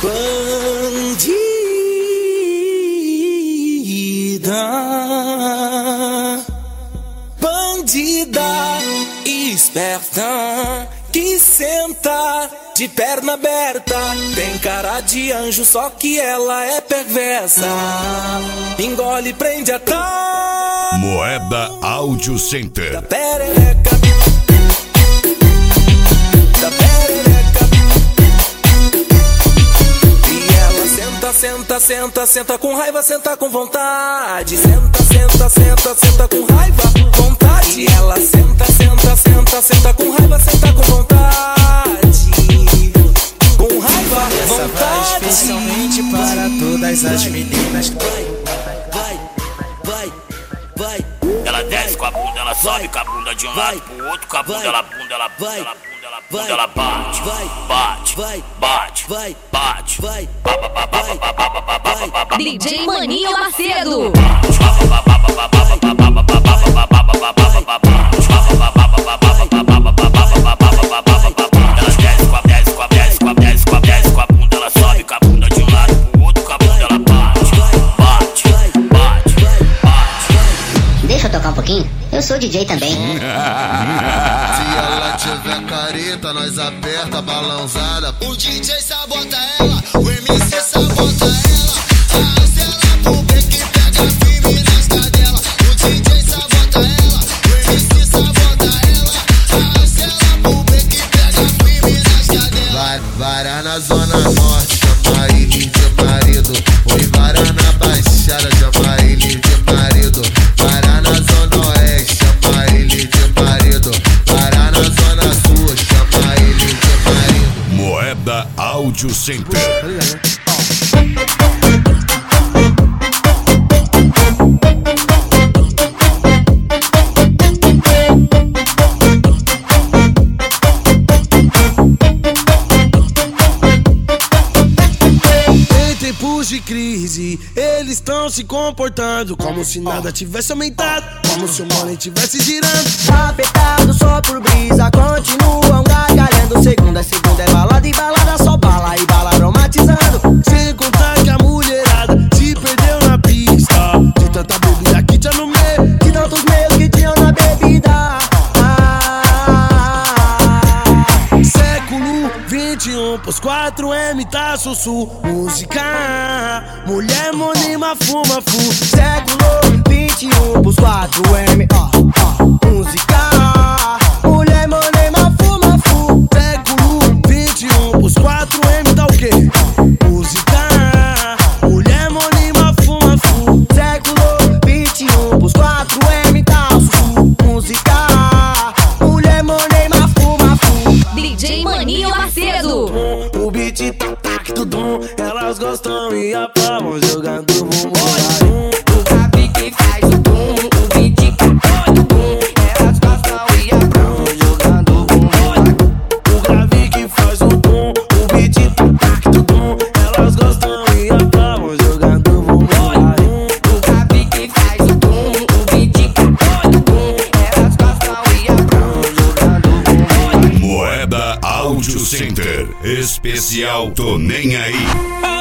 Bandida esperta que senta de perna aberta, tem cara de anjo, só que ela é perversa. Engole, prende a Moeda Audio Center. da perereca, da perereca. E ela senta, senta, senta, senta com raiva, senta com vontade. Senta, senta, senta, senta com raiva, vontade. E ela senta, senta, senta, senta com raiva, senta com vontade. Com raiva, Essa vai vontade. especialmente para todas as meninas. Vai. Ela desce com a bunda, ela sobe com a bunda de um lado pro outro, com a bunda ela bunda, ela bunda, ela bunda, ela bunda, ela bate, bate, bate, bate, DJ Maninho Macedo. com a bunda, ela sobe com a bunda de um lado pro outro, com a bunda ela bate, bate. Deixa eu tocar um pouquinho? Eu sou DJ também. Se ela tiver careta, nós aperta a balãozada. O DJ sabota ela, o MC sabota ela. Arrasta ela pro beco e pega firme nas cadelas. O DJ sabota ela, o MC sabota ela. Arrasta ela pro beco e pega firme nas cadelas. Vara na zona norte, chama ele de marido. Oi, vara na baixada, chama ele de marido. Vara na zona oeste, chama ele de marido. Vara na zona sul, chama ele de marido. Moeda Audio Center. Em tempos de crise, eles estão se comportando como se nada tivesse aumentado, como se o money tivesse girando. Afetado só por brisa, continuam gargalhando. Segunda é balada e balada só bala e bala aromatizando. Sem contar que a mulherada se perdeu na pista, de tanta bebida que tinha no meio, De tantos meios que tinham na bebida. século 21, pros 4M tá sussu. Música, mulher monima fuma fu. Século 21 pros 4M, música, mulher monema fuma fu. Século 21, pros 4M tá o quê? Música, mulher monima fuma fu. Século 21 pros 4M tá sul. Música, mulher monema fuma fu. DJ Maninho Macedo. O beat tac tudum, elas gostam e apavam jogando bumbum. O Gabi que faz o boom, o beat que faz o boom. Elas gostam e aprovam jogando bumbum. O grave que faz o boom, o beat tac tudum, elas gostam e apavam jogando bumbum. O Gabi que faz o boom, o beat que faz o boom. Elas gostam e aprovam jogando bumbum. Moeda Audio Center. Especial Tô Nem Aí.